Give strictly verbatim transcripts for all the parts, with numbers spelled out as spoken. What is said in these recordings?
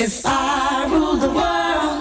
If I ruled the world,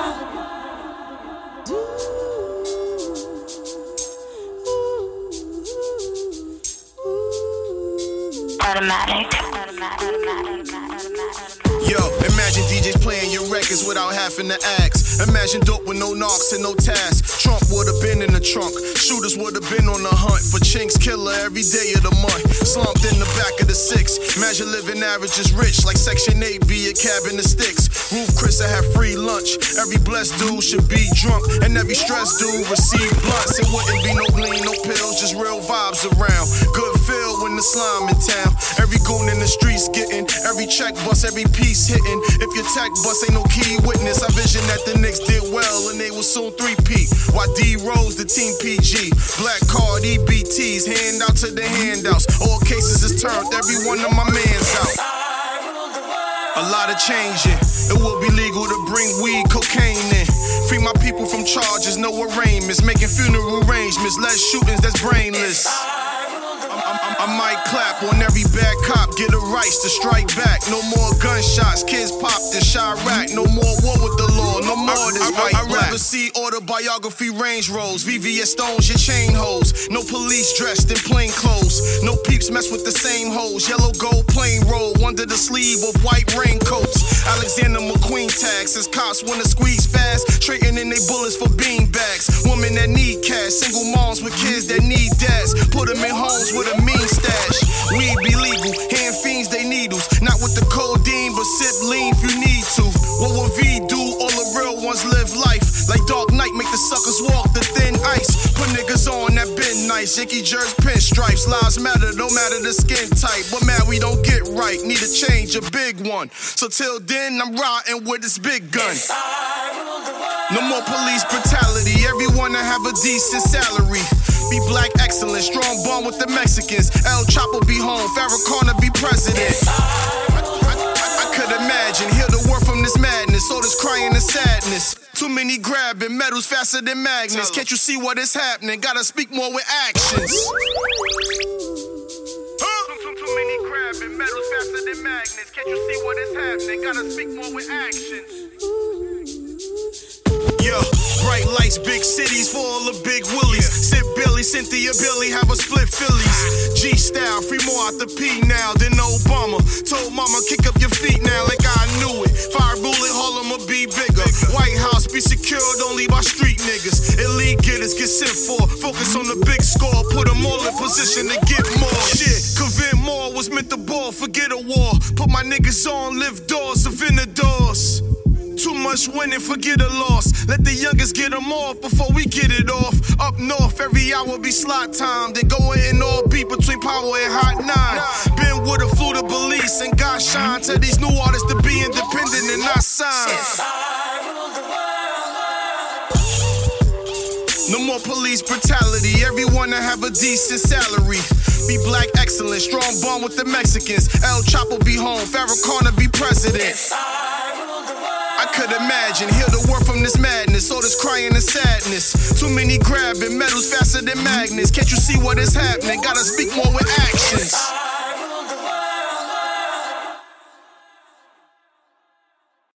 automatic, automatic, automatic, automatic. Yo, imagine D Js playing your records without having to ask. Imagine dope with no knocks and no tasks. Trump would've been in the trunk. Shooters would've been on the hunt for Chinks killer every day of the month. Slumped in the back of the six. Imagine living average is rich, like Section eight be a cabin of sticks. Roof Chris I have free lunch. Every blessed dude should be drunk, and every stressed dude receive blunts. It wouldn't be no lean, no pills, just real vibes around. Good feel when the slime in town. Every goon in the streets getting, every check bust, every piece hitting. If your tech bust ain't no key witness, I vision that the Knicks did well and they will soon three-peat. Why D Rose, the team P G, Black Card, E B Ts, hand out to the handouts. All cases is turned, every one of my mans out. A lot of changing. It will be legal to bring weed, cocaine in. Free my people from charges, no arraignments. Making funeral arrangements, less shootings, that's brainless. I might clap on every bad cop, get a rights to strike back. No more gunshots, kids popped in Chirac. No more war with the law, no more this white I'd rather see autobiography Range Rolls, V V S Stones, your chain hoes. No police dressed in plain clothes. No peeps mess with the same hoes. Yellow gold plain roll under the sleeve of white raincoats. Alexander McQueen tags as cops wanna squeeze fast, trading in they bullets for bean bags. Women that need cash, single moms with kids that need dads. Put them in homes with a mean stash. Weed be legal, hand fiends they needles. Not with the codeine, but sip lean if you need to. What will V do? All the real ones live life. Like Dark Knight, make the suckers walk the thin ice. Put niggas on that been nice. Yankee jerseys, pinstripes. Lives matter, don't matter the skin type. But man, we don't get right. Need a change, a big one. So till then, I'm riding with this big gun. No more police brutality. Everyone to have a decent salary. Be black excellent, strong bond with the Mexicans. El Chapo be home, Farrakhan be president. I, I, I could imagine, hear the word from this madness, all this crying and sadness. Too many grabbing, metals faster than magnets. Can't you see what is happening? Gotta speak more with actions. Huh? Too, too, too many grabbing, metals faster than magnets. Can't you see what is happening? Gotta speak more with actions. Yeah, bright lights, big cities for all the big willies. Sip Billy, Cynthia Billy, have a split Phillies. G-style, free more out the P now than Obama. Told mama, kick up your feet now like I knew it. Fire bullet, Harlem will be bigger. White House be secured only by street niggas. Elite getters get sent for. Focus on the big score, put them all in position to get more. Shit, Kevin Moore was meant to ball, forget a war. Put my niggas on, live doors, Savannah doors. Too much winning, forget a loss. Let the youngest get them off before we get it off. Up north, every hour be slot time. Then go in all beat between Power and Hot Nine. Been with a flew to police and got shine. Tell these new artists to be independent and not sign. No more police brutality. Everyone to have a decent salary. Be black excellent, strong bond with the Mexicans. El Chapo be home, Farrakhan be president. I could imagine, hear the word from this madness, all this crying and sadness. Too many grabbing, metals faster than magnets. Can't you see what is happening? Gotta speak more with actions.